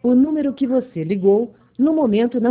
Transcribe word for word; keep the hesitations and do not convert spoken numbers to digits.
O número que você ligou no momento não